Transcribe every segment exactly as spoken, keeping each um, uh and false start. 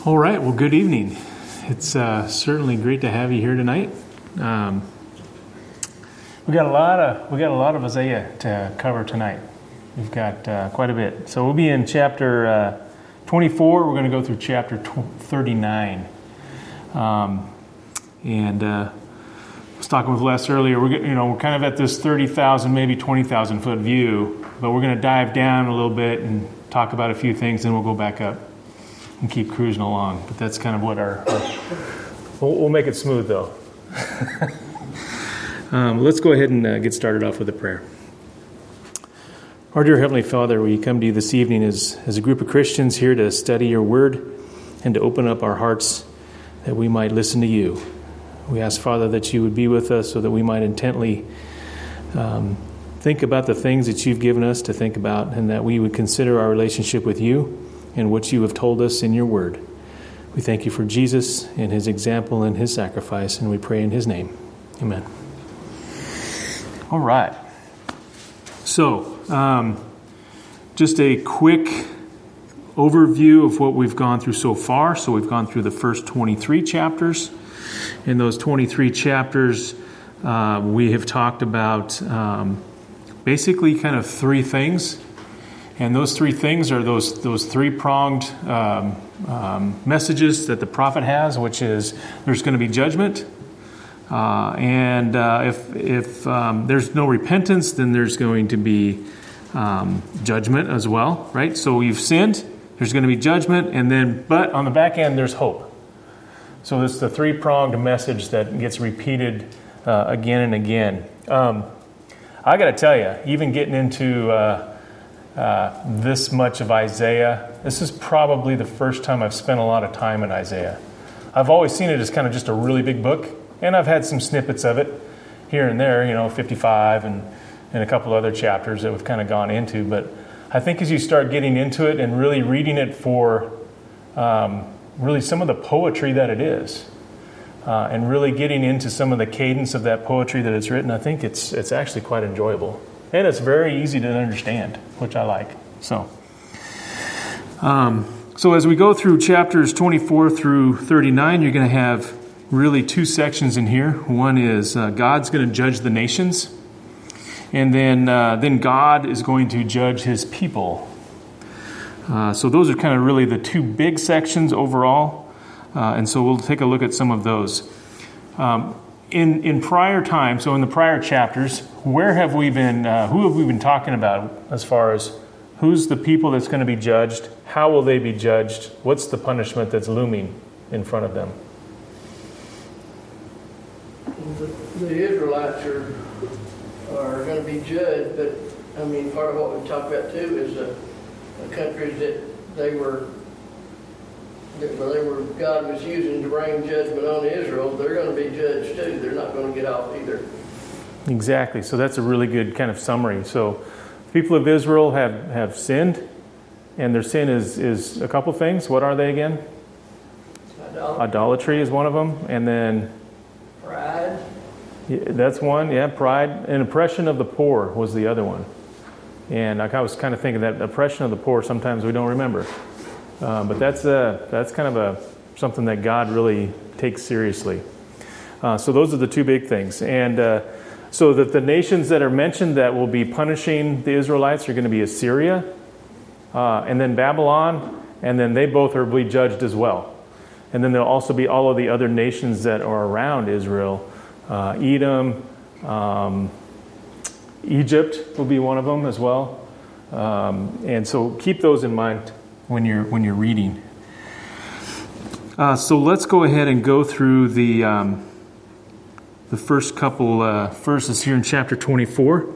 All right, well, good evening. It's uh, certainly great to have you here tonight. Um, we got a lot of we got a lot of Isaiah to cover tonight. We've got uh, quite a bit. So we'll be in chapter uh, twenty-four. We're going to go through chapter thirty-nine. Um, and uh, I was talking with Les earlier. We're you know we're kind of at this thirty thousand, maybe twenty thousand foot view, but we're going to dive down a little bit and talk about a few things, and we'll go back up and keep cruising along. But that's kind of what our, our we'll, we'll make it smooth though. um, let's go ahead and uh, get started off with a prayer. Our dear Heavenly Father, we come to you this evening as, as a group of Christians here to study your word and to open up our hearts that we might listen to you. We ask, Father, that you would be with us so that we might intently um, think about the things that you've given us to think about, and that we would consider our relationship with you and what you have told us in your word. We thank you for Jesus and his example and his sacrifice, and we pray in his name. Amen. All right. So, um, just a quick overview of what we've gone through so far. So we've gone through the first twenty-three chapters. In those twenty-three chapters, uh, we have talked about um, basically kind of three things. And those three things are those those three-pronged um, um, messages that the prophet has, which is there's going to be judgment. Uh, and uh, if if um, there's no repentance, then there's going to be um, judgment as well, right? So you've sinned, there's going to be judgment, and then, but on the back end, there's hope. So it's the three-pronged message that gets repeated uh, again and again. Um, I got to tell you, even getting into uh, uh, this much of Isaiah, this is probably the first time I've spent a lot of time in Isaiah. I've always seen it as kind of just a really big book. And I've had some snippets of it here and there, you know, fifty-five and, and a couple other chapters that we've kind of gone into. But I think as you start getting into it and really reading it for um, really some of the poetry that it is, uh, and really getting into some of the cadence of that poetry that it's written, I think it's it's actually quite enjoyable. And it's very easy to understand, which I like. So, um, so as we go through chapters twenty-four through thirty-nine, you're going to have really two sections in here. One is uh, God's going to judge the nations, and then uh, then God is going to judge his people. Uh, so those are kind of really the two big sections overall, uh, and so we'll take a look at some of those. Um, in in prior time, so in the prior chapters, where have we been? Uh, who have we been talking about as far as who's the people that's going to be judged? How will they be judged? What's the punishment that's looming in front of them? The, the Israelites are are going to be judged, but I mean, part of what we talk about too is the, the countries that they were that they were God was using to bring judgment on Israel. They're going to be judged too. They're not going to get off either. Exactly. So that's a really good kind of summary. So the people of Israel have, have sinned, and their sin is is a couple things. What are they again? Idolatry, Idolatry is one of them, and then pride. Yeah, that's one, yeah, pride. And oppression of the poor was the other one. And I was kind of thinking that oppression of the poor, sometimes we don't remember. Uh, but that's a, that's kind of a something that God really takes seriously. Uh, so those are the two big things. And uh, so that the nations that are mentioned that will be punishing the Israelites are going to be Assyria, uh, and then Babylon, and then they both are will be judged as well. And then there'll also be all of the other nations that are around Israel. Uh, Edom, um, Egypt will be one of them as well. Um, and so keep those in mind when you're when you're reading. Uh, so let's go ahead and go through the um, the first couple uh, verses here in chapter twenty-four.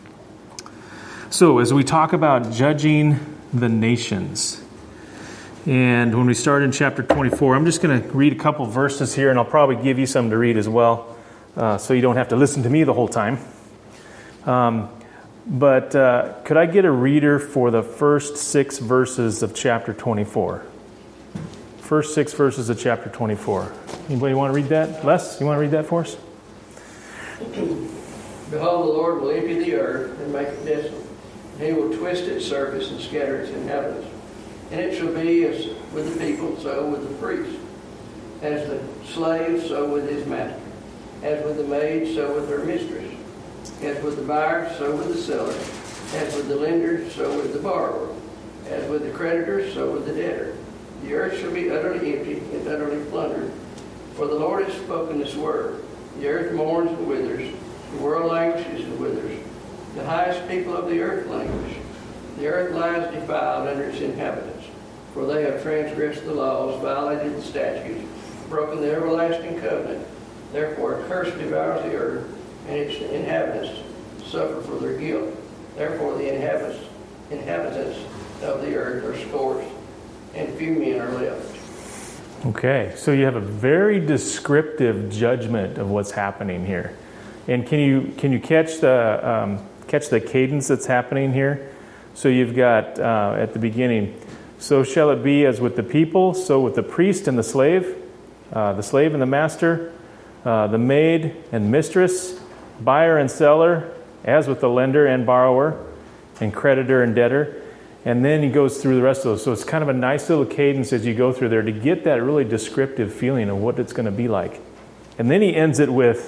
So as we talk about judging the nations, and when we start in chapter twenty-four, I'm just going to read a couple verses here, and I'll probably give you some to read as well, uh, so you don't have to listen to me the whole time. Um, but uh, could I get a reader for the first six verses of chapter twenty-four? First six verses of chapter twenty-four. Anybody want to read that? Les, you want to read that for us? Behold, the Lord will empty the earth and make it desolate. He will twist its surface and scatter its inhabitants. And it shall be as with the people, so with the priest. As the slave, so with his master. As with the maid, so with her mistress. As with the buyer, so with the seller. As with the lender, so with the borrower. As with the creditor, so with the debtor. The earth shall be utterly empty and utterly plundered. For the Lord has spoken this word. The earth mourns and withers. The world languishes and withers. The highest people of the earth languish. The earth lies defiled under its inhabitants. For they have transgressed the laws, violated the statutes, broken the everlasting covenant. Therefore a curse devours the earth, and its inhabitants suffer for their guilt. Therefore the inhabitants, inhabitants of the earth are scorched, and few men are left. Okay, so you have a very descriptive judgment of what's happening here. And can you can you catch the um, catch the cadence that's happening here? So you've got uh, at the beginning, so shall it be as with the people, so with the priest and the slave, uh, the slave and the master, uh, the maid and mistress, buyer and seller, as with the lender and borrower, and creditor and debtor. And then he goes through the rest of those. So it's kind of a nice little cadence as you go through there to get that really descriptive feeling of what it's going to be like. And then he ends it with,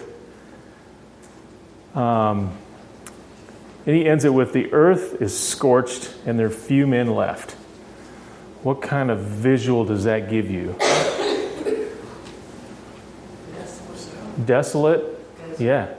um, and he ends it with, the earth is scorched and there are few men left. What kind of visual does that give you? Desolate? Yeah.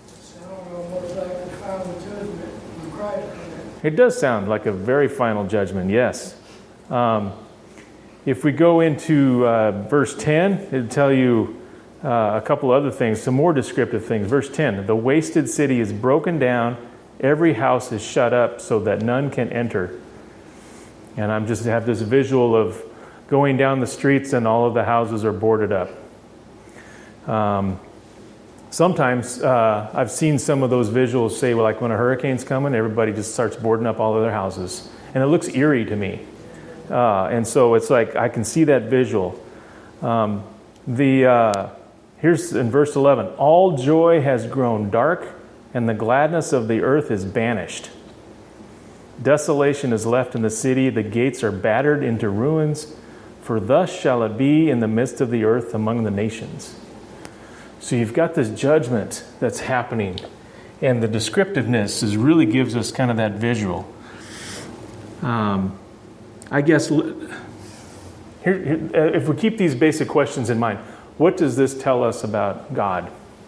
It does sound like a very final judgment, yes. Um, if we go into uh, verse ten, it'll tell you uh, a couple other things, some more descriptive things. Verse ten, the wasted city is broken down, every house is shut up so that none can enter. And I'm just have this visual of going down the streets and all of the houses are boarded up. Um, Sometimes uh, I've seen some of those visuals say, well, like when a hurricane's coming, everybody just starts boarding up all of their houses. And it looks eerie to me. Uh, and so it's like I can see that visual. Um, the uh, here's in verse eleven, all joy has grown dark, and the gladness of the earth is banished. Desolation is left in the city, the gates are battered into ruins, for thus shall it be in the midst of the earth among the nations. So you've got this judgment that's happening, and the descriptiveness is really gives us kind of that visual. Um, I guess here, here, if we keep these basic questions in mind, what does this tell us about God?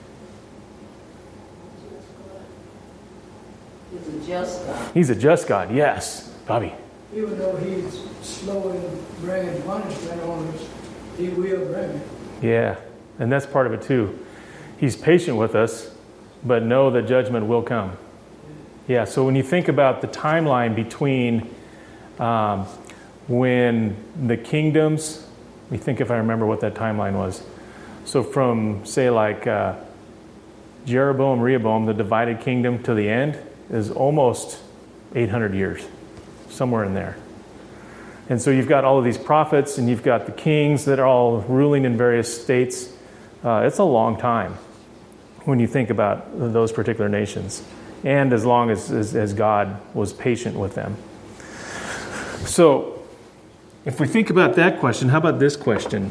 He's a just God. He's a just God, yes. Bobby. Even though he's slow in bringing punishment on us, he will bring it. Yeah, and that's part of it too. He's patient with us, but know that judgment will come. Yeah, so when you think about the timeline between um, when the kingdoms, let me think if I remember what that timeline was. So from, say, like uh, Jeroboam, Rehoboam, the divided kingdom to the end is almost eight hundred years, somewhere in there. And so you've got all of these prophets, and you've got the kings that are all ruling in various states. Uh, it's a long time when you think about those particular nations, and as long as, as, as God was patient with them. So, if we think about that question, how about this question?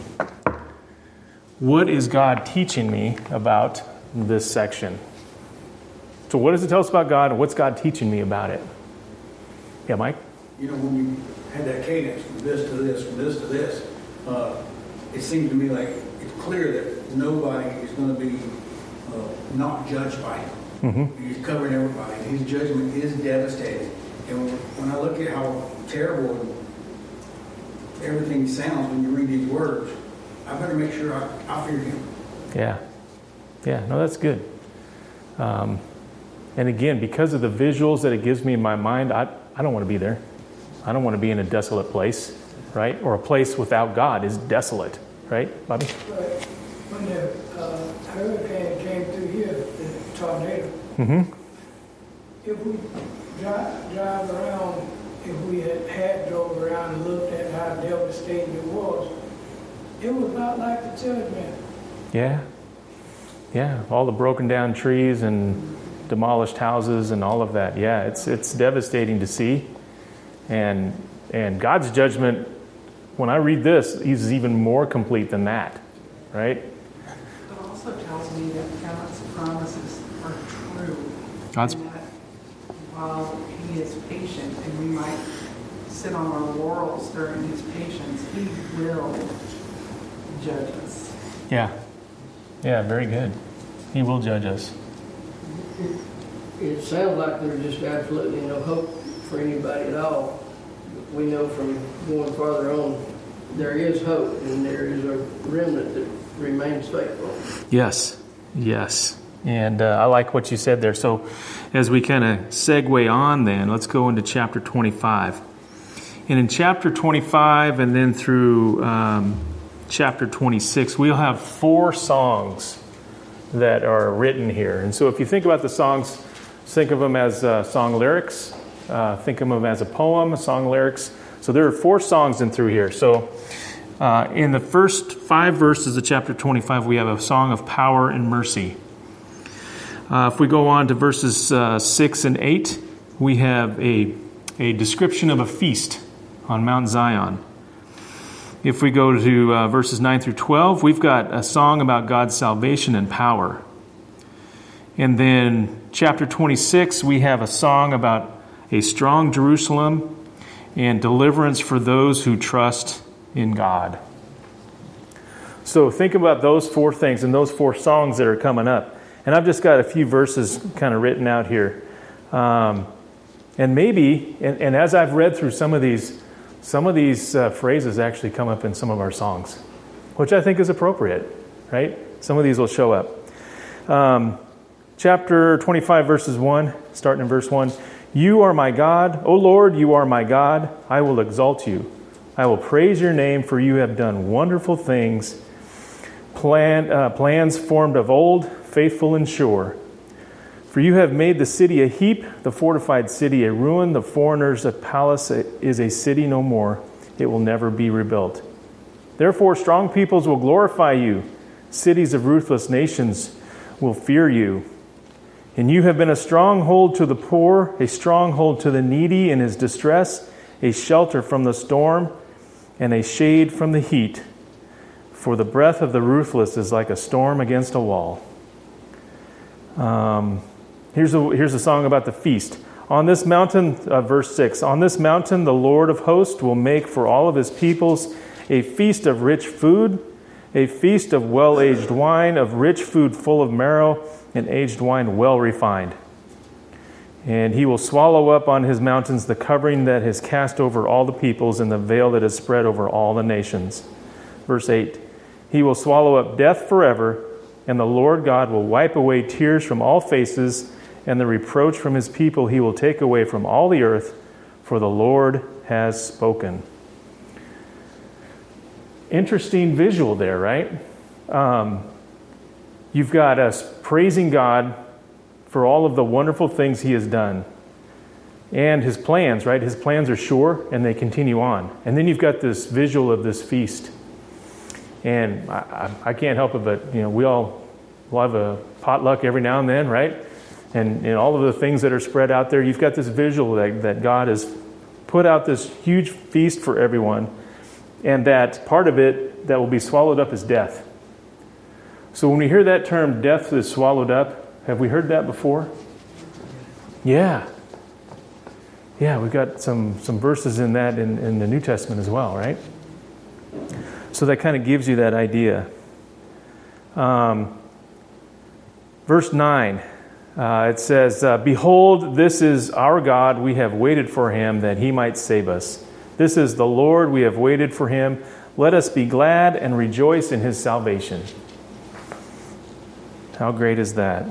What is God teaching me about this section? So what does it tell us about God, and what's God teaching me about it? Yeah, Mike? You know, when you had that cadence from this to this, from this to this, uh, it seems to me like it's clear that nobody is going to be uh, not judged by him. Mm-hmm. He's covering everybody. His judgment is devastating. And when I look at how terrible everything sounds when you read these words, I better make sure I, I fear him. Yeah. Yeah, no, that's good. Um, and again, because of the visuals that it gives me in my mind, I, I don't want to be there. I don't want to be in a desolate place, right? Or a place without God is desolate, right, Bobby? But when the uh, hurricane came through here, the tornado, Mm-hmm. if we drive, drive around, if we had, had drove around and looked at how devastating it was, it was not like the judgment. Yeah. Yeah, all the broken down trees and demolished houses and all of that. Yeah, it's it's devastating to see. And and God's judgment, when I read this, is even more complete than that, right? It also tells me that God's promises are true. God's and that while He is patient, and we might sit on our laurels during His patience, He will judge us. Yeah. Yeah, very good. He will judge us. It, it sounds like there's just absolutely no hope for anybody at all. We know from going farther on, there is hope, and there is a remnant that remains faithful. Yes, yes. And uh, I like what you said there. So as we kind of segue on then, let's go into chapter twenty-five. And in chapter twenty-five and then through um, chapter twenty-six, we'll have four songs that are written here. And so if you think about the songs, think of them as uh, song lyrics. Uh, think of them as a poem, song lyrics. So there are four songs in through here. So uh, in the first five verses of chapter twenty-five, we have a song of power and mercy. Uh, if we go on to verses uh, six and eight, we have a, a description of a feast on Mount Zion. If we go to uh, verses nine through twelve, we've got a song about God's salvation and power. And then chapter twenty-six, we have a song about a strong Jerusalem and deliverance for those who trust in God. So think about those four things and those four songs that are coming up. And I've just got a few verses kind of written out here. Um, and maybe, and, and as I've read through some of these, some of these uh, phrases actually come up in some of our songs, which I think is appropriate, right? Some of these will show up. Um, chapter twenty-five, verses one, starting in verse one. You are my God, O Lord, you are my God. I will exalt you. I will praise your name, for you have done wonderful things. Plan, uh, plans formed of old, faithful and sure. For you have made the city a heap, the fortified city a ruin, the foreigners a palace is a city no more. It will never be rebuilt. Therefore strong peoples will glorify you. Cities of ruthless nations will fear you. And you have been a stronghold to the poor, a stronghold to the needy in his distress, a shelter from the storm, and a shade from the heat. For the breath of the ruthless is like a storm against a wall. Um, here's a here's a song about the feast. On this mountain, uh, verse six, on this mountain the Lord of hosts will make for all of his peoples a feast of rich food, a feast of well-aged wine, of rich food full of marrow, and aged wine well refined. And he will swallow up on his mountains the covering that is cast over all the peoples and the veil that is spread over all the nations. Verse eight, he will swallow up death forever, and the Lord God will wipe away tears from all faces, and the reproach from his people he will take away from all the earth, for the Lord has spoken. Interesting visual there, right? Um, you've got us praising God for all of the wonderful things he has done. And his plans, right? His plans are sure, and they continue on. And then you've got this visual of this feast. And I, I, I can't help it, but you know, we all we'll have a potluck every now and then, right? And, and all of the things that are spread out there, you've got this visual that, that God has put out this huge feast for everyone, and that part of it that will be swallowed up is death. So when we hear that term, death is swallowed up, have we heard that before? Yeah. Yeah, we've got some, some verses in that in, in the New Testament as well, right? So that kind of gives you that idea. Um, verse nine, uh, it says, uh, Behold, this is our God. We have waited for him that he might save us. This is the Lord. We have waited for him. Let us be glad and rejoice in his salvation. How great is that?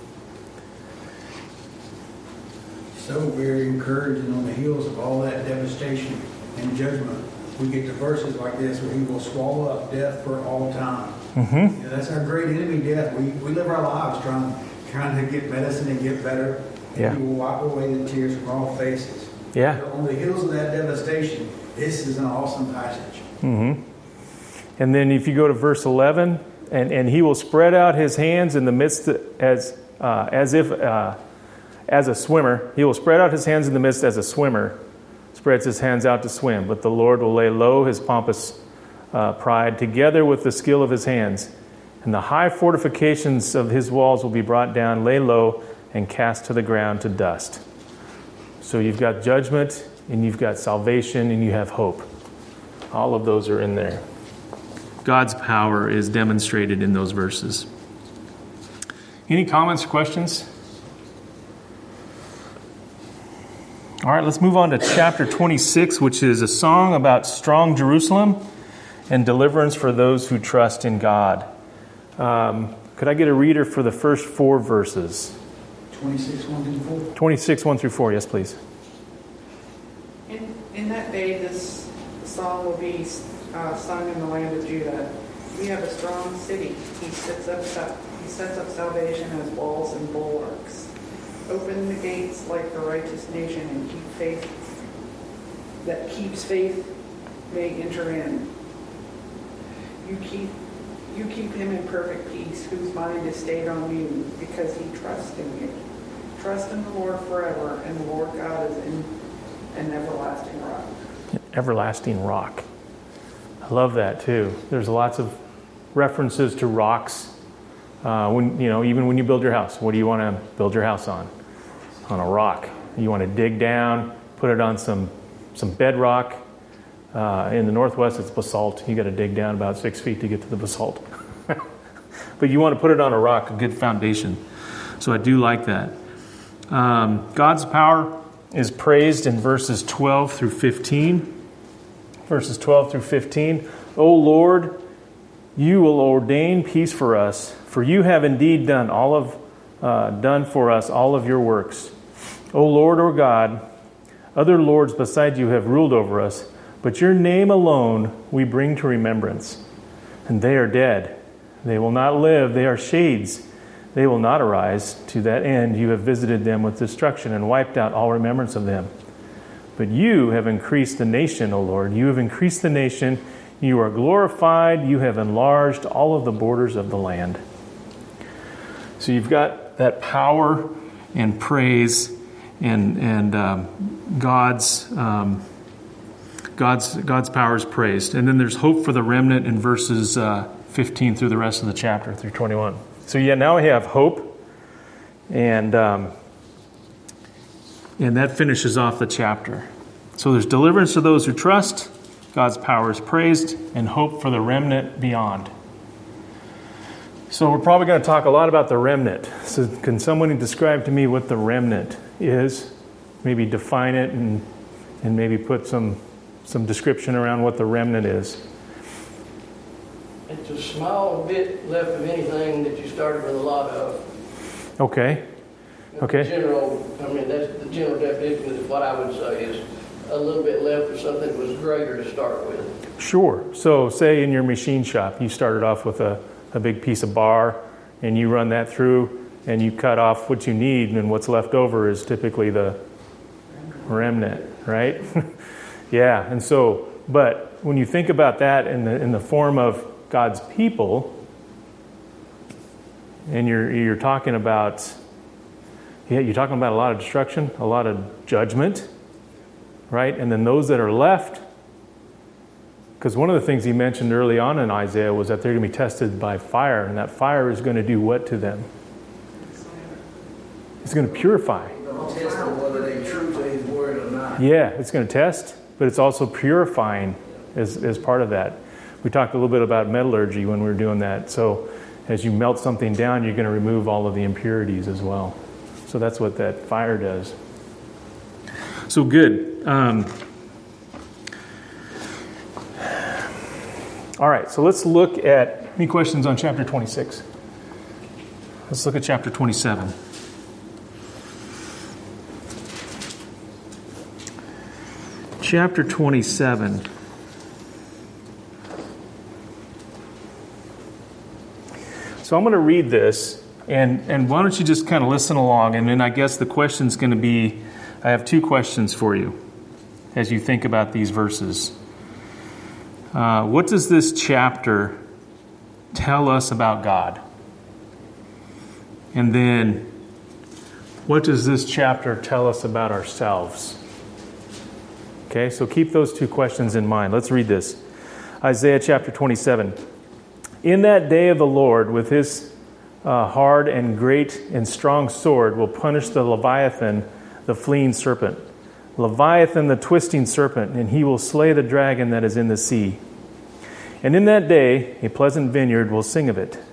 So very encouraging on the heels of all that devastation and judgment. We get to verses like this where he will swallow up death for all time. Mm-hmm. You know, that's our great enemy, death. We, we live our lives trying, trying to get medicine and get better. And Yeah. he will wipe away the tears from all faces. Yeah. So on the heels of that devastation, this is an awesome passage. Mm-hmm. And then if you go to verse eleven, and, and he will spread out his hands in the midst of, as uh, as if uh, as a swimmer. He will spread out his hands in the midst as a swimmer. spreads his hands out to swim, but the Lord will lay low his pompous uh, pride together with the skill of his hands. And the high fortifications of his walls will be brought down, lay low, and cast to the ground to dust. So you've got judgment, and you've got salvation, and you have hope. All of those are in there. God's power is demonstrated in those verses. Any comments or questions? All right, let's move on to chapter twenty-six, which is a song about strong Jerusalem and deliverance for those who trust in God. Um, could I get a reader for the first four verses? twenty-six, one through four. twenty-six, one through four, yes, please. In, in that day, this song will be uh, sung in the land of Judah. We have a strong city. He sets up, he sets up salvation as walls and bulwarks. Open the gates like the righteous nation, and keep faith that keeps faith may enter in. You keep you keep him in perfect peace, whose mind is stayed on you, because he trusts in you. Trust in the Lord forever, and the Lord God is in an everlasting rock. Everlasting rock. I love that too. There's lots of references to rocks. Uh, when you know, even when you build your house, what do you want to build your house on? On a rock. You want to dig down, put it on some some bedrock. Uh, in the Northwest, it's basalt. You got to dig down about six feet to get to the basalt. But you want to put it on a rock, a good foundation. So I do like that. Um, God's power is praised in verses twelve through fifteen. Verses twelve through fifteen. O Lord, you will ordain peace for us, for you have indeed done all of uh, done for us all of your works. O Lord, or God, other lords beside you have ruled over us, but your name alone we bring to remembrance. And they are dead. They will not live. They are shades. They will not arise. To that end you have visited them with destruction and wiped out all remembrance of them. But you have increased the nation, O Lord. You have increased the nation. You are glorified. You have enlarged all of the borders of the land. So you've got that power and praise and and um, God's um, God's God's power is praised. And then there's hope for the remnant in verses uh, fifteen through the rest of the chapter through twenty-one. So yeah, now we have hope, and um, and that finishes off the chapter. So there's deliverance to those who trust, God's power is praised, and hope for the remnant beyond. So we're probably going to talk a lot about the remnant. So can someone describe to me what the remnant is? Maybe define it and and maybe put some some description around what the remnant is. It's a small bit left of anything that you started with a lot of. Okay. Okay. The general, I mean, that's the general definition of what I would say is a little bit left of something that was greater to start with. Sure. So say in your machine shop, you started off with a, a big piece of bar, and you run that through, and you cut off what you need, and what's left over is typically the remnant, right? Yeah. And so, but when you think about that in the in the form of God's people, and you're you're talking about, yeah, you're talking about a lot of destruction, a lot of judgment, right? And then those that are left, because one of the things he mentioned early on in Isaiah was that they're going to be tested by fire, and that fire is going to do what to them? It's going to purify. Test them whether they true to his word or not. Yeah, it's going to test, but it's also purifying as, as part of that. We talked a little bit about metallurgy when we were doing that. So as you melt something down, you're going to remove all of the impurities as well. So that's what that fire does. So good. Um, all right, so let's look at, any questions on chapter twenty-six? Let's look at chapter twenty-seven. Chapter twenty-seven. So I'm going to read this, and, and why don't you just kind of listen along, and then I guess the question's going to be, I have two questions for you as you think about these verses. Uh, what does this chapter tell us about God? And then, what does this chapter tell us about ourselves? Okay, so keep those two questions in mind. Let's read this. Isaiah chapter twenty-seven. In that day of the Lord, with his uh, hard and great and strong sword, will punish the Leviathan, the fleeing serpent. Leviathan, the twisting serpent, and he will slay the dragon that is in the sea. And in that day, a pleasant vineyard will sing of it.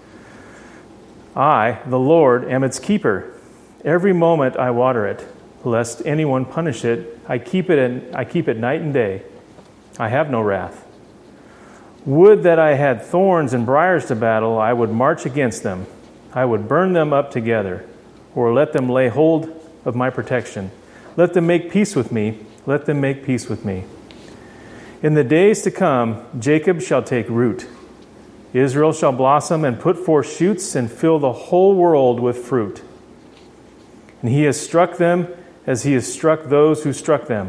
I, the Lord, am its keeper. Every moment I water it, lest anyone punish it. I keep it, and I keep it night and day. I have no wrath. Would that I had thorns and briars to battle, I would march against them. I would burn them up together, or let them lay hold of my protection. Let them make peace with me. Let them make peace with me. In the days to come, Jacob shall take root. Israel shall blossom and put forth shoots and fill the whole world with fruit. And he has struck them as he has struck those who struck them.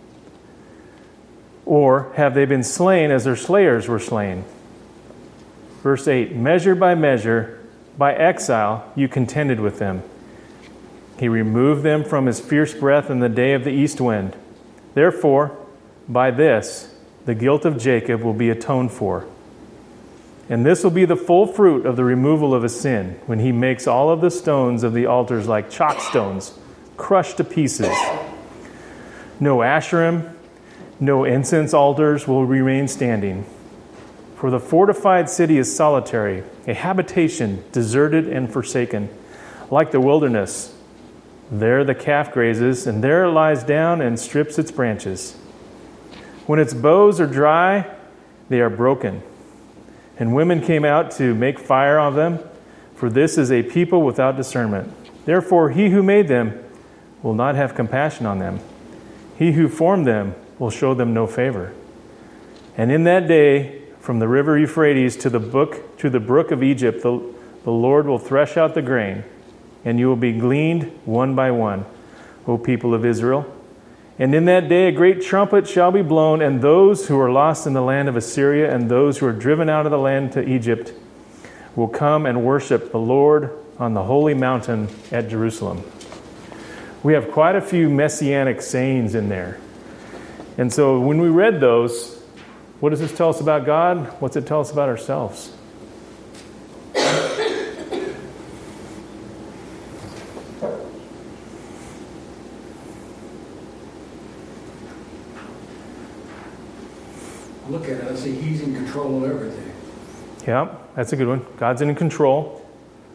Or have they been slain as their slayers were slain? Verse eight, measure by measure, by exile, you contended with them. He removed them from his fierce breath in the day of the east wind. Therefore, by this, the guilt of Jacob will be atoned for. And this will be the full fruit of the removal of his sin, when he makes all of the stones of the altars like chalk stones, crushed to pieces. No Asherim, no incense altars will remain standing. For the fortified city is solitary, a habitation deserted and forsaken, like the wilderness. There the calf grazes, and there it lies down and strips its branches. When its boughs are dry, they are broken. And women came out to make fire of them, for this is a people without discernment. Therefore he who made them will not have compassion on them. He who formed them will show them no favor. And in that day, from the river Euphrates to the brook, to the brook of Egypt, the, the Lord will thresh out the grain, and you will be gleaned one by one, O people of Israel. And in that day a great trumpet shall be blown, and those who are lost in the land of Assyria and those who are driven out of the land to Egypt will come and worship the Lord on the holy mountain at Jerusalem. We have quite a few messianic sayings in there. And so when we read those, what does this tell us about God? What's it tell us about ourselves? Look at it, I see he's in control of everything. Yeah, that's a good one. God's in control.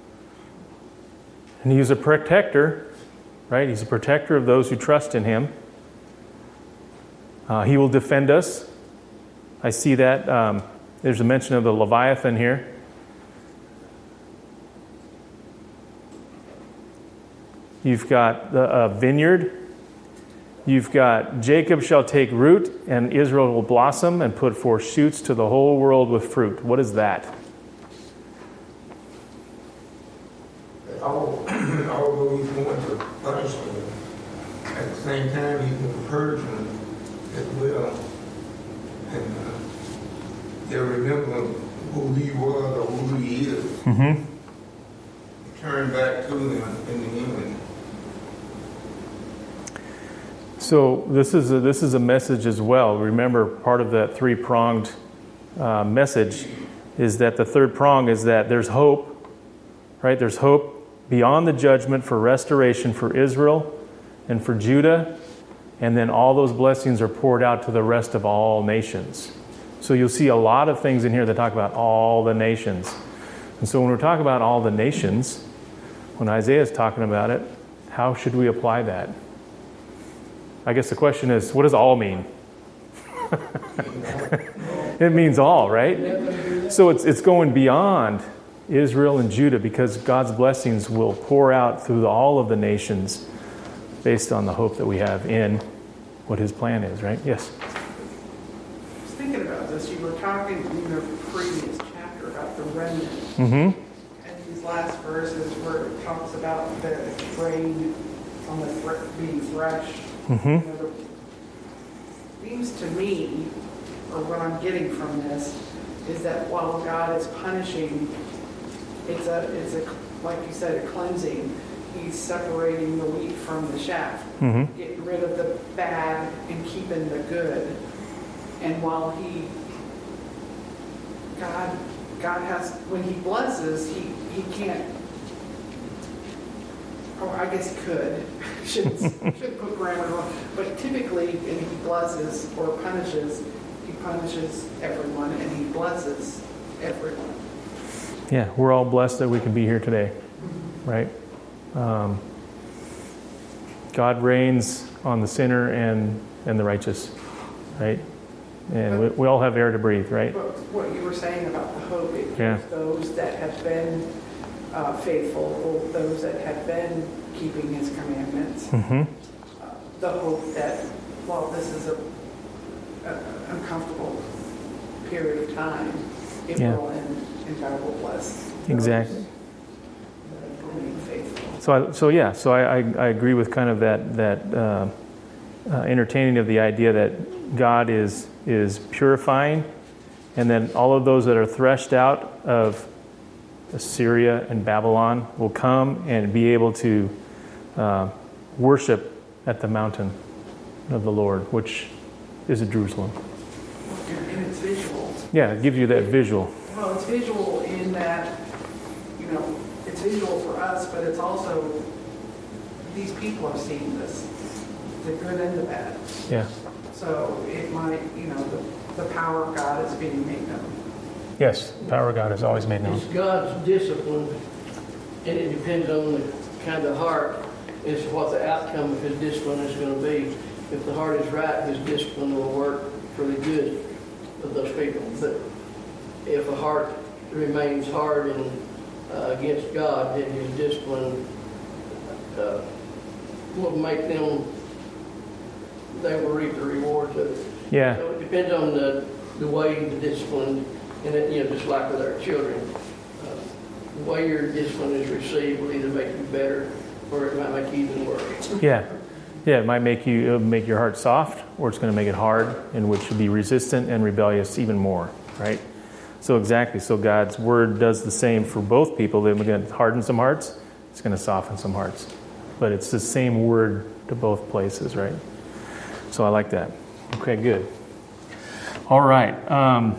And he's a protector, right? He's a protector of those who trust in him. Uh, he will defend us. I see that. Um, there's a mention of the Leviathan here. You've got the uh, vineyard. You've got Jacob shall take root, and Israel will blossom and put forth shoots to the whole world with fruit. What is that? Although he's going to punish them, at the same time he's going to purge them as well. And uh, they'll remember who he was or who he is. Mm-hmm. Turn back to them in the end. So this is a, this is a message as well. Remember, part of that three-pronged uh, message is that the third prong is that there's hope, right? There's hope beyond the judgment for restoration for Israel and for Judah, and then all those blessings are poured out to the rest of all nations. So you'll see a lot of things in here that talk about all the nations. And so when we're talking about all the nations, when Isaiah is talking about it, how should we apply that? I guess the question is, what does all mean? It means all, right? So it's it's going beyond Israel and Judah, because God's blessings will pour out through all of the nations based on the hope that we have in what his plan is, right? Yes? I was thinking about this. You were talking in the previous chapter about the remnant. Mm-hmm. And these last verses where it talks about the grain on the fr- being fresh. Mm-hmm. You know, it seems to me, or what I'm getting from this, is that while God is punishing, it's a, it's a, like you said, a cleansing. he's separating the wheat from the chaff, Mm-hmm. getting rid of the bad and keeping the good. And while he, God, God has, when he blesses, he, he can't, or I guess he could, shouldn't, shouldn't put grammar on, but typically when he blesses or punishes, he punishes everyone and he blesses everyone. Yeah, we're all blessed that we can be here today, right? Um, God reigns on the sinner and, and the righteous, right? And we, we all have air to breathe, right? But what you were saying about the hope, it gives Yeah. those that have been uh, faithful, or those that have been keeping his commandments, Mm-hmm. uh, the hope that, while this is a, a uncomfortable period of time, it Yeah. will end and God will bless. Exactly. those that remain faithful. So, I, so yeah, so I, I, I agree with kind of that that uh, uh, entertaining of the idea that God is is purifying, and then all of those that are threshed out of Assyria and Babylon will come and be able to uh, worship at the mountain of the Lord, which is at Jerusalem. And, and it's visual. Yeah, it gives you that visual. Well, it's visual in that, you know, it's visual for us, but it's also, these people are seeing this, the good and the bad. Yeah. So it might, you know, the, the power of God is being made known. Yes, the power of God is always made known. It's God's discipline, and it depends on the kind of heart as to what the outcome of his discipline is going to be. If the heart is right, his discipline will work for the good of those people. But if a heart remains hard and uh, against God, then his discipline uh, will make them, they will reap the rewards of it. Yeah. So it depends on the, the way the discipline, and it, you know, just like with our children, uh, the way your discipline is received will either make you better or it might make you even worse. Yeah. Yeah, it might make you it'll make your heart soft, or it's going to make it hard, in which you'll be resistant and rebellious even more, right? So exactly. So God's word does the same for both people. They're going to harden some hearts. It's going to soften some hearts. But it's the same word to both places, right? So I like that. Okay, good. All right. Um,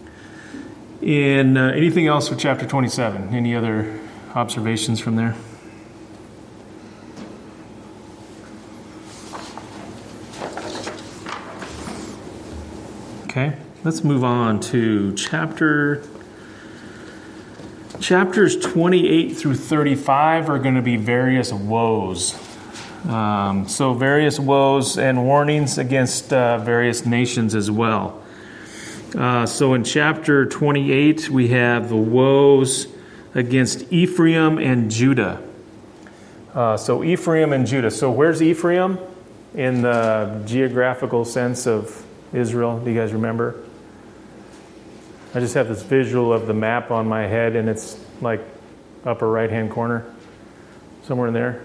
in uh, anything else for chapter twenty-seven? Any other observations from there? Okay, let's move on to chapter chapters twenty-eight through thirty-five are going to be various woes. Um, so various woes and warnings against uh, various nations as well. Uh, so in chapter twenty-eight, we have the woes against Ephraim and Judah. Uh, so Ephraim and Judah. So where's Ephraim in the geographical sense of Israel? Do you guys remember? I just have this visual of the map on my head, and it's like upper right-hand corner, somewhere in there.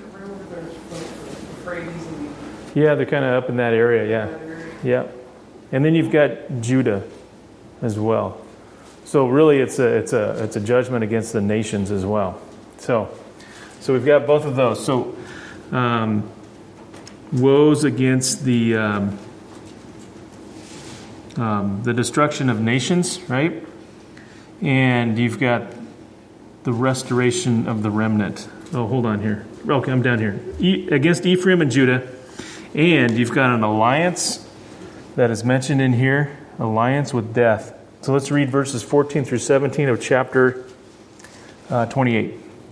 Yeah, they're kind of up in that area, yeah. Yeah. And then you've got Judah as well. So really it's a it's a it's a judgment against the nations as well. So so we've got both of those. So um, woes against the um, um, the destruction of nations, right? And you've got the restoration of the remnant. Oh, hold on here. Okay, I'm down here. E- against Ephraim and Judah. And you've got an alliance that is mentioned in here, alliance with death. So let's read verses fourteen through seventeen of chapter uh, twenty-eight.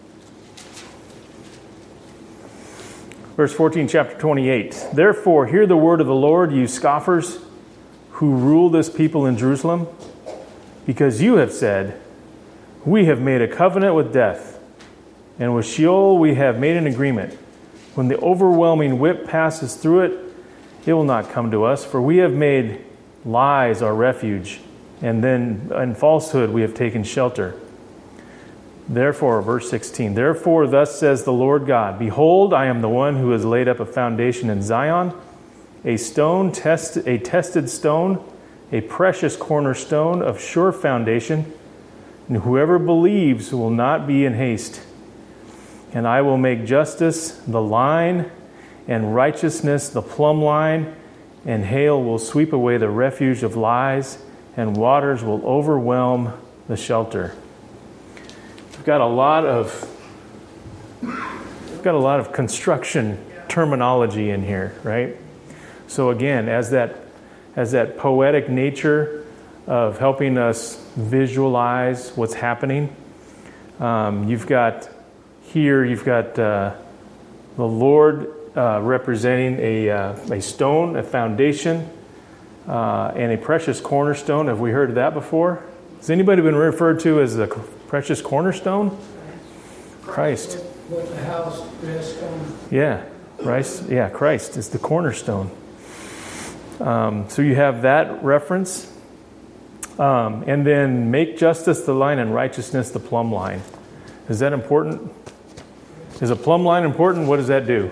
Verse fourteen, chapter twenty-eight. Therefore, hear the word of the Lord, you scoffers who rule this people in Jerusalem, because you have said, we have made a covenant with death, and with Sheol we have made an agreement. When the overwhelming whip passes through it, it will not come to us, for we have made lies our refuge, and then in falsehood we have taken shelter. Therefore, verse sixteen, therefore thus says the Lord God, behold, I am the one who has laid up a foundation in Zion, a stone, test, a tested stone, a precious cornerstone of sure foundation, and whoever believes will not be in haste. And I will make justice the line, and righteousness the plumb line, and hail will sweep away the refuge of lies, and waters will overwhelm the shelter. We've got a lot of we've got a lot of construction terminology in here, right? So again, as that as that poetic nature of helping us visualize what's happening, um, you've got here you've got uh, the Lord uh, representing a uh, a stone, a foundation, uh, and a precious cornerstone. Have we heard of that before? Has anybody been referred to as the precious cornerstone? Christ. What the house rests on. Yeah, Christ. Yeah, Christ is the cornerstone. Um, so you have that reference. Um, and then make justice the line and righteousness the plumb line. Is that important? Is a plumb line important? What does that do?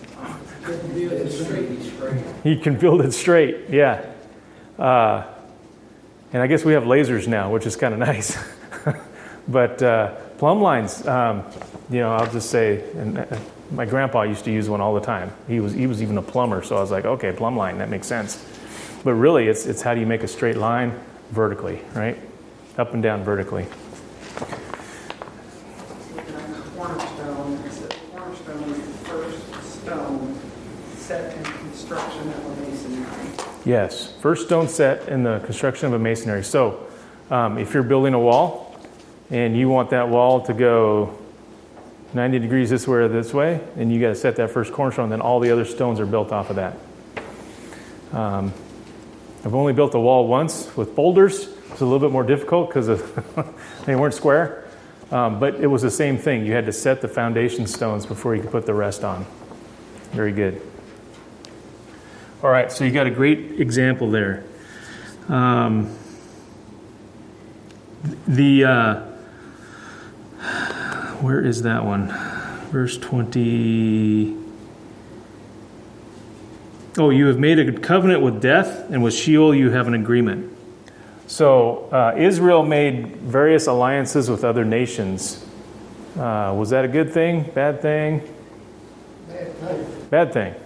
He can build it straight, yeah. Uh, and I guess we have lasers now, which is kind of nice. But uh, plumb lines, um, you know, I'll just say, and uh, my grandpa used to use one all the time. He was he was even a plumber, so I was like, okay, plumb line, that makes sense. But really, it's it's how do you make a straight line vertically, right? Up and down vertically. Looking at the cornerstone, it says cornerstone is the first stone set in construction of a masonry. Yes, first stone set in the construction of a masonry. So um, if you're building a wall and you want that wall to go ninety degrees this way or this way, and you got to set that first cornerstone, then all the other stones are built off of that. Um, I've only built a wall once with boulders. It's a little bit more difficult because they weren't square. Um, but it was the same thing. You had to set the foundation stones before you could put the rest on. Very good. All right, so you got a great example there. Um, the uh, where is that one? Verse twenty. Oh, you have made a covenant with death, and with Sheol you have an agreement. So uh, Israel made various alliances with other nations. Uh, was that a good thing? Bad thing? Bad thing. Bad thing.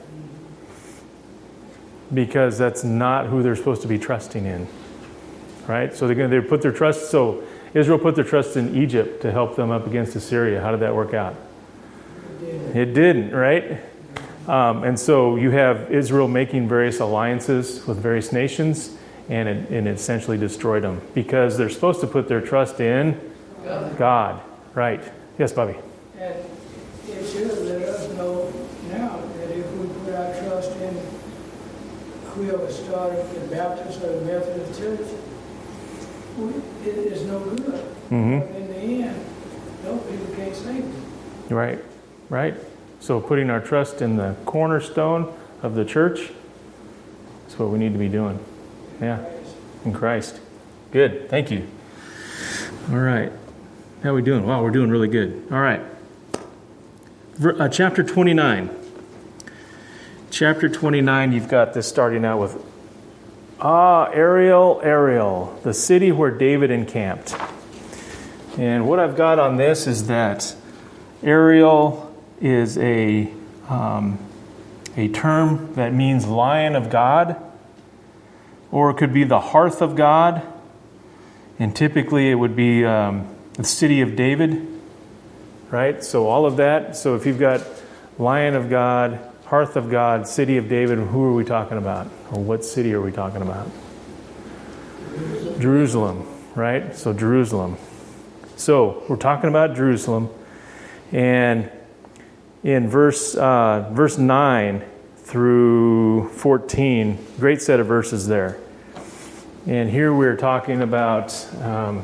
Because that's not who they're supposed to be trusting in, right? So they're going to they put their trust. So Israel put their trust in Egypt to help them up against Assyria. How did that work out? It didn't. It didn't, right? Um, and so you have Israel making various alliances with various nations, and it, and it essentially destroyed them because they're supposed to put their trust in God. God, right? Yes, Bobby. And it should let us know now that if we put our trust in whoever started the Baptist or the Methodist Church, we, it is no good. Mm-hmm. But in the end, those people can't save them. Right, right. So putting our trust in the cornerstone of the church is what we need to be doing. Yeah, in Christ. Good, thank you. All right. How are we doing? Wow, we're doing really good. All right. Ver, uh, chapter twenty-nine. Chapter twenty-nine, you've got this starting out with, Ah, Ariel, Ariel, the city where David encamped. And what I've got on this is that Ariel is a um, a term that means lion of God, or it could be the hearth of God, and typically it would be um, the city of David, right? So all of that. So if you've got lion of God, hearth of God, city of David, who are we talking about? Or what city are we talking about? Jerusalem, Jerusalem, right? So Jerusalem. So we're talking about Jerusalem, and in verse uh, verse nine through fourteen, great set of verses there. And here we're talking about um,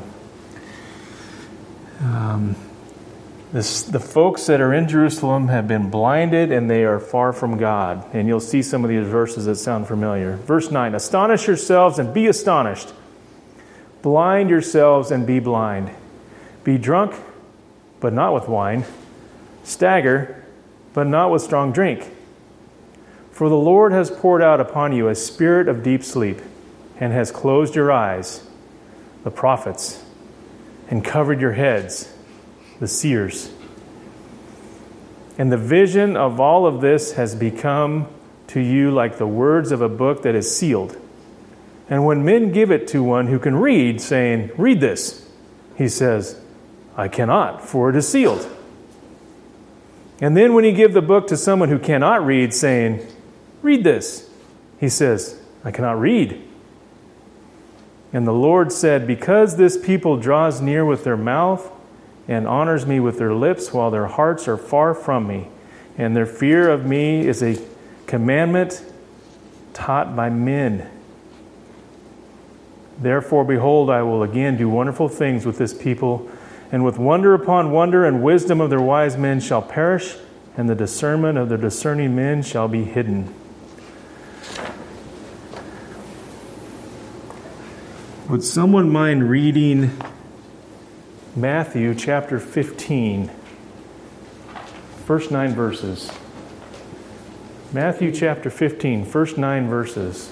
um, this, the folks that are in Jerusalem have been blinded and they are far from God. And you'll see some of these verses that sound familiar. Verse nine, astonish yourselves and be astonished. Blind yourselves and be blind. Be drunk, but not with wine. Stagger, but not with strong drink. For the Lord has poured out upon you a spirit of deep sleep, and has closed your eyes, the prophets, and covered your heads, the seers. And the vision of all of this has become to you like the words of a book that is sealed. And when men give it to one who can read, saying, read this, he says, I cannot, for it is sealed. And then when you give the book to someone who cannot read, saying, read this, he says, I cannot read. And the Lord said, because this people draws near with their mouth and honors me with their lips, while their hearts are far from me, and their fear of me is a commandment taught by men. Therefore, behold, I will again do wonderful things with this people, and with wonder upon wonder, and wisdom of their wise men shall perish, and the discernment of their discerning men shall be hidden. Would someone mind reading Matthew chapter fifteen, first nine verses? Matthew chapter fifteen, first nine verses.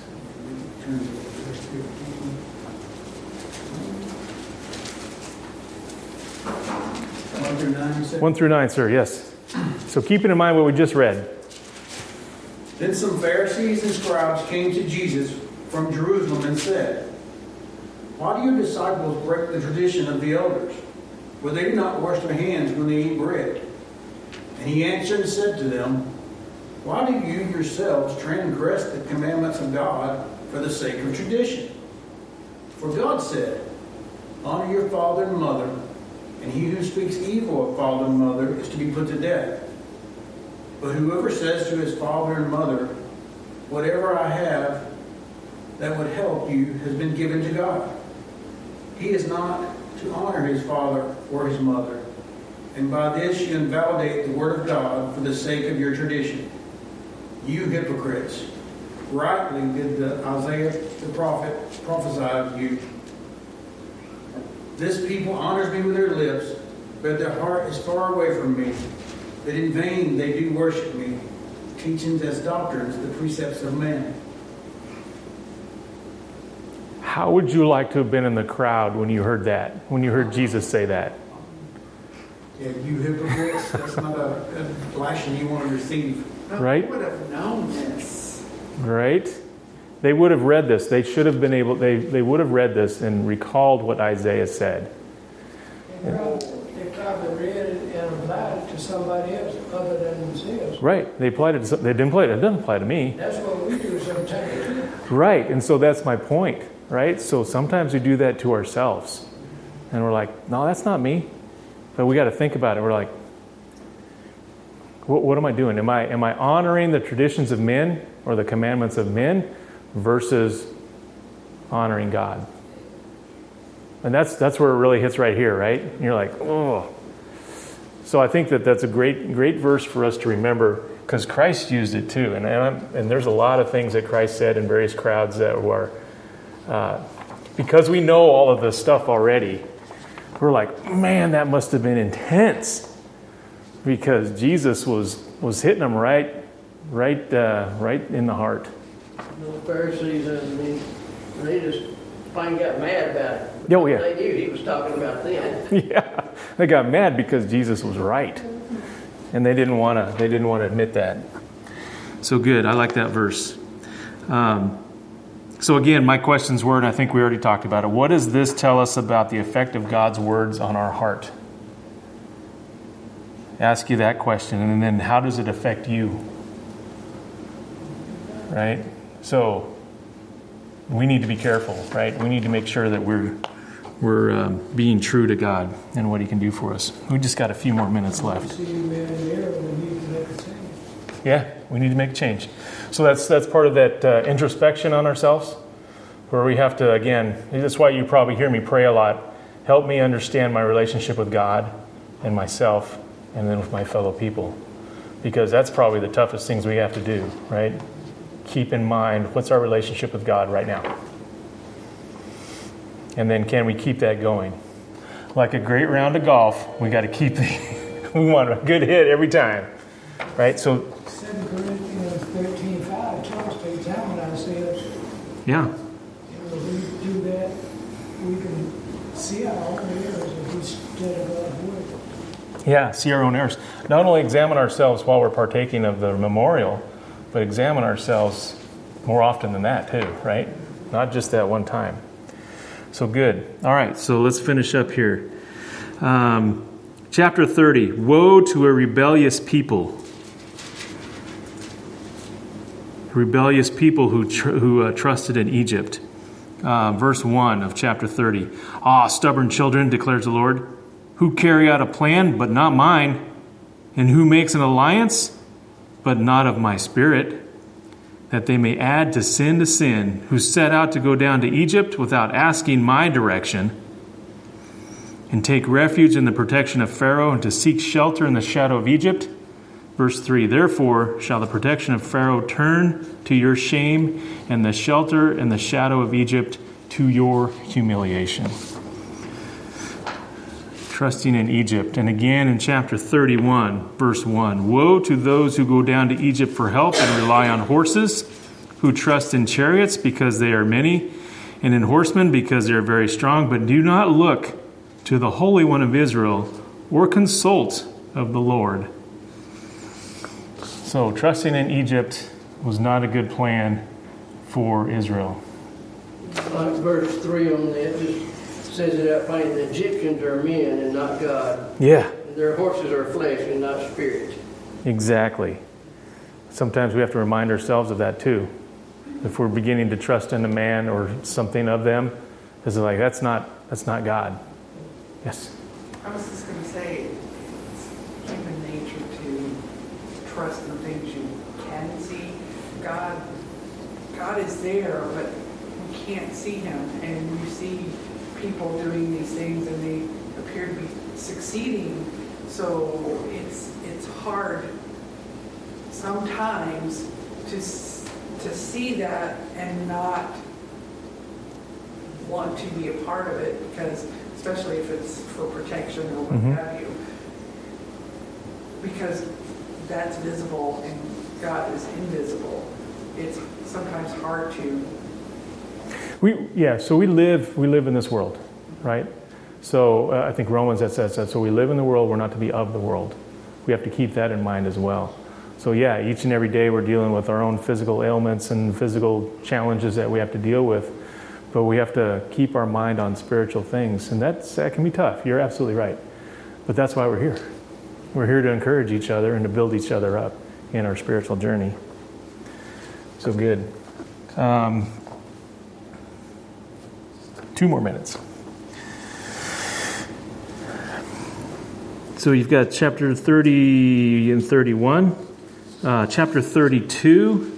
One through nine, sir. One through nine, sir, yes. So keeping in mind what we just read. Then some Pharisees and scribes came to Jesus from Jerusalem and said, why do your disciples break the tradition of the elders? For they do not wash their hands when they eat bread. And he answered and said to them, why do you yourselves transgress the commandments of God for the sake of tradition? For God said, honor your father and mother, and he who speaks evil of father and mother is to be put to death. But whoever says to his father and mother, whatever I have that would help you has been given to God. He is not to honor his father or his mother, and by this you invalidate the word of God for the sake of your tradition. You hypocrites, rightly did the Isaiah the prophet prophesy of you. This people honors me with their lips, but their heart is far away from me. But in vain they do worship me, teaching as doctrines the precepts of men. How would you like to have been in the crowd when you heard that, when you heard Jesus say that? Yeah, you hypocrites, that's not a, a lashing you want to receive. Right? I would have known this. Right? They would have read this. They should have been able, they, they would have read this and recalled what Isaiah said. They probably, they probably read it and applied it to somebody else other than themselves. Right. They applied it to, they didn't apply it. It doesn't apply to me. That's what we do sometimes too. Right. And so that's my point. Right? So sometimes we do that to ourselves. And we're like, no, that's not me. But we got to think about it. We're like, what, what am I doing? Am I am I honoring the traditions of men or the commandments of men versus honoring God? And that's that's where it really hits right here, right? And you're like, oh. So I think that that's a great great verse for us to remember, because Christ used it too. And and, I'm, and there's a lot of things that Christ said in various crowds that were, uh, because we know all of this stuff already, we're like, man, that must have been intense, because Jesus was was hitting them right, right, uh, right in the heart. The Pharisees, I mean, they just finally got mad about it. Oh, yeah. They knew he was talking about them. Yeah, they got mad because Jesus was right, and they didn't want to. They didn't want to admit that. So good. I like that verse. Um, so again, my questions were, and I think we already talked about it. What does this tell us about the effect of God's words on our heart? Ask you that question, and then how does it affect you? Right? So we need to be careful, right? We need to make sure that we're we're um, being true to God and what He can do for us. We just got a few more minutes left. See, man, there we need to make a change. Yeah, we need to make a change. So that's that's part of that uh, introspection on ourselves, where we have to, again, that's why you probably hear me pray a lot. Help me understand my relationship with God and myself, and then with my fellow people, because that's probably the toughest things we have to do, right? Keep in mind, what's our relationship with God right now? And then can we keep that going? Like a great round of golf, we got to keep the, we want a good hit every time, right? So, Second Corinthians thirteen five tells us to examine ourselves. yeah, And if we do that, we can see our own errors if we study God's word. Yeah, see our own errors. Not only examine ourselves while we're partaking of the memorial, but examine ourselves more often than that too, right? Not just that one time. So good. All right, so let's finish up here. Um, chapter thirty, woe to a rebellious people. Rebellious people who tr- who uh, trusted in Egypt. Uh, verse one of chapter thirty. Ah, stubborn children, declares the Lord, who carry out a plan, but not mine, and who makes an alliance, but not of my spirit, that they may add to sin to sin, who set out to go down to Egypt without asking my direction, and take refuge in the protection of Pharaoh, and to seek shelter in the shadow of Egypt. Verse three, therefore shall the protection of Pharaoh turn to your shame, and the shelter and the shadow of Egypt to your humiliation. Trusting in Egypt. And again in chapter thirty-one, verse one, woe to those who go down to Egypt for help and rely on horses, who trust in chariots because they are many, and in horsemen because they are very strong, but do not look to the Holy One of Israel or consult of the Lord. So trusting in Egypt was not a good plan for Israel. Like verse three on that just says it out plain. The Egyptians are men and not God. Yeah. And their horses are flesh and not spirit. Exactly. Sometimes we have to remind ourselves of that too. If we're beginning to trust in a man or something of them, it's like that's not that's not God. Yes. I was just going to say, it's human nature to trust in things you can see. God, God is there, but we can't see Him. And you see people doing these things, and they appear to be succeeding. So it's it's hard sometimes to to see that and not want to be a part of it, because especially if it's for protection or what mm-hmm. have you, because that's visible and God is invisible. It's sometimes hard to. We yeah. So we live we live in this world, right? So uh, I think Romans that says that. So we live in the world. We're not to be of the world. We have to keep that in mind as well. So yeah, each and every day we're dealing with our own physical ailments and physical challenges that we have to deal with. But we have to keep our mind on spiritual things. And that's, that can be tough. You're absolutely right. But that's why we're here. We're here to encourage each other and to build each other up in our spiritual journey. So good. Um, two more minutes. So you've got chapter thirty and thirty-one. Uh, chapter thirty-two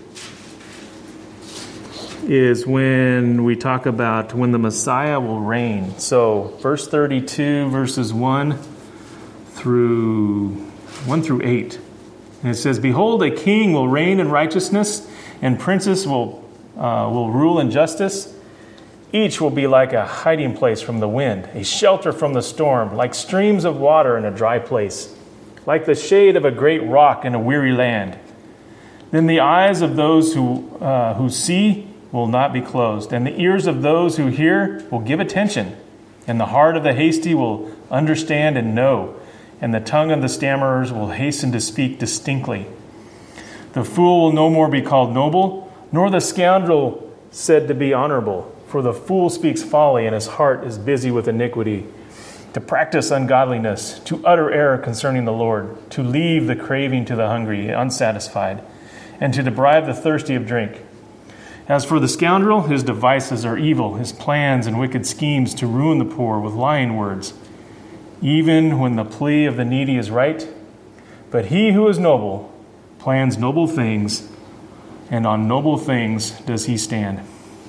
is when we talk about when the Messiah will reign. So verse thirty-two, verses one through one through eight. And it says, behold, a king will reign in righteousness, and princes will uh, will rule in justice. Each will be like a hiding place from the wind, a shelter from the storm, like streams of water in a dry place, like the shade of a great rock in a weary land. Then the eyes of those who uh, who see will not be closed, and the ears of those who hear will give attention, and the heart of the hasty will understand and know, and the tongue of the stammerers will hasten to speak distinctly. The fool will no more be called noble, nor the scoundrel said to be honorable, for the fool speaks folly, and his heart is busy with iniquity. To practice ungodliness, to utter error concerning the Lord, to leave the craving to the hungry, unsatisfied, and to deprive the thirsty of drink. As for the scoundrel, his devices are evil, his plans and wicked schemes to ruin the poor with lying words, even when the plea of the needy is right. But he who is noble plans noble things, and on noble things does he stand.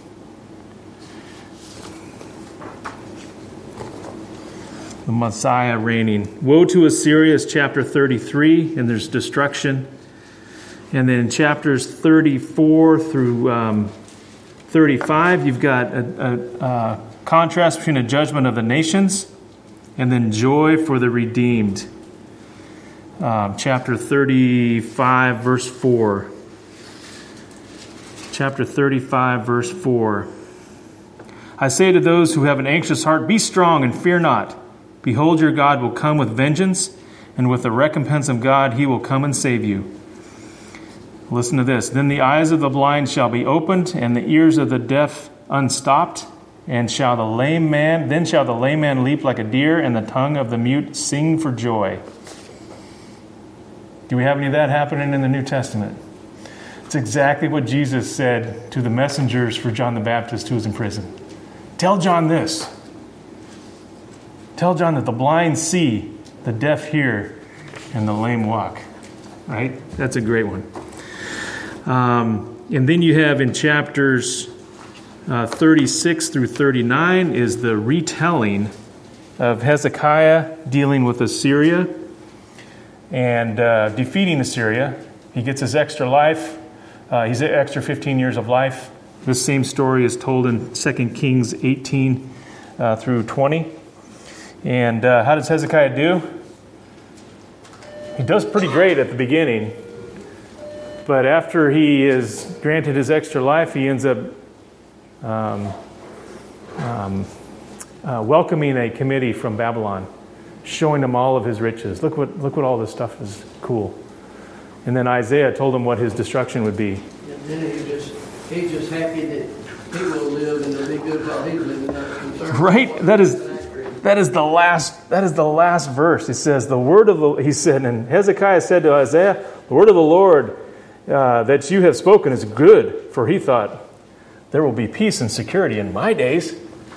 The Messiah reigning. Woe to Assyria is chapter thirty-three, and there's destruction. And then in chapters thirty-four through um, thirty-five, you've got a, a, a contrast between a judgment of the nations and then joy for the redeemed. Um, chapter thirty-five, verse four. Chapter thirty-five, verse four. I say to those who have an anxious heart, be strong and fear not. Behold, your God will come with vengeance, and with the recompense of God he will come and save you. Listen to this. Then the eyes of the blind shall be opened, and the ears of the deaf unstopped, and shall the lame man, then shall the lame man leap like a deer, and the tongue of the mute sing for joy. Do we have any of that happening in the New Testament? It's exactly what Jesus said to the messengers for John the Baptist who was in prison. Tell John this. Tell John that the blind see, the deaf hear, and the lame walk. Right? That's a great one. Um, and then you have in chapters uh, thirty-six through thirty-nine is the retelling of Hezekiah dealing with Assyria and uh, defeating Assyria. He gets his extra life. Uh, he's an extra fifteen years of life. This same story is told in Second Kings eighteen uh, through twenty. And uh, how does Hezekiah do? He does pretty great at the beginning. But after he is granted his extra life, he ends up um, um, uh, welcoming a committee from Babylon, showing them all of his riches. Look what look what all this stuff is cool. And then Isaiah told him what his destruction would be. And then he just he's just happy that he will live and it'll be good while he's living, not concerned. Right? That is that is the last that is the last verse. It says the word of the he said, and Hezekiah said to Isaiah, the word of the Lord uh, that you have spoken is good, for he thought there will be peace and security in my days.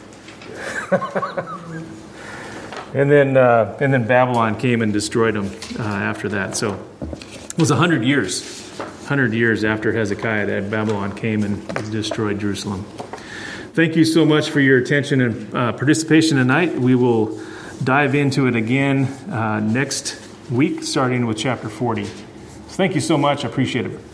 And then uh, and then Babylon came and destroyed them uh, after that. So it was a hundred years, hundred years after Hezekiah that Babylon came and destroyed Jerusalem. Thank you so much for your attention and uh, participation tonight. We will dive into it again uh, next week, starting with chapter forty. So thank you so much. I appreciate it.